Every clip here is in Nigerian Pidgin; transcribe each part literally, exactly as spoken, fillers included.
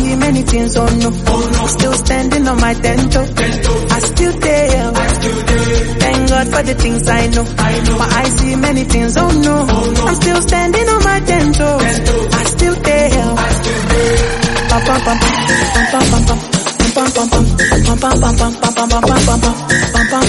see many things, oh no. I'm still standing on my ten toes. I still there. Thank God for the things I know. My eyes see many things, oh no. I'm still standing on my ten toes. I still there. Pam pam pam pam pam pam pam pam pam pam pam pam pam pam pam pam pam pam pam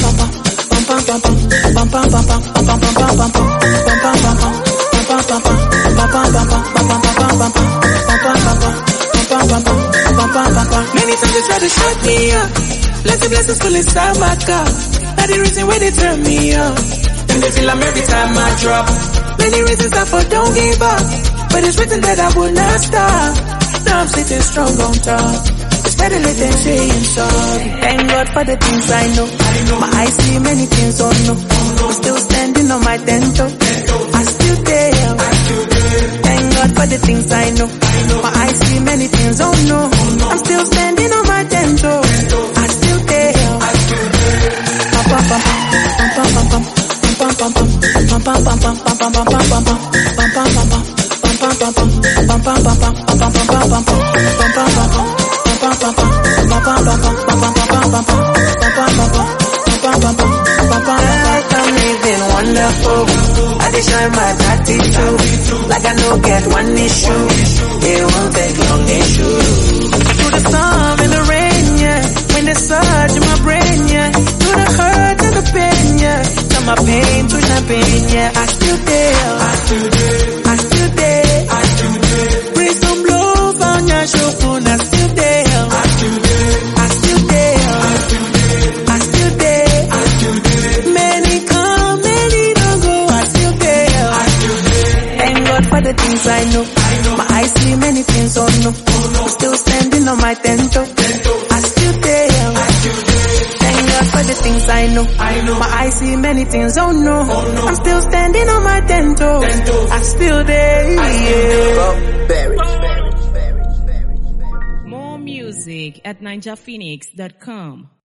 Many times they try to shut me up. Blessed blessings full inside my cup. That the reason why they turn me up. And they feel I'm every time I drop. Many reasons I for don't give up. But it's written that I will not stop. Now I'm sitting strong on top. It's better late than saying sorry. Thank God for the things I know. My eyes see many things, oh no. I'm still standing on my ten toes. I still there. Thank God for the things I know. My eyes see many things, oh no. I'm still standing on my ten toes. I still there. Pam pam pam pam pam pam pam pam pam pam pam pam pam pam pam pam pam I'm living wonderful. I dey shine my attitude. Like I no get one issue. It won't take long issue. through the sun and the rain, yeah. When the surge in my brain, yeah. Through the hurt and the pain, yeah. Turn my pain to champagne, yeah. I still there. I still there. I still there. I still there. Bring some blows on your show, I still there. I still there. I still there. I still there. I still there. I still there. Many come, many don't go. I still there. I still there. Thank God for the things I know. My eyes see many things, oh no. I'm still standing on my ten toes. I still there. Thank God for the things I know. My eyes see many things, oh no. I'm still standing on my ten toes. I still there. More music at ninja phoenix dot com.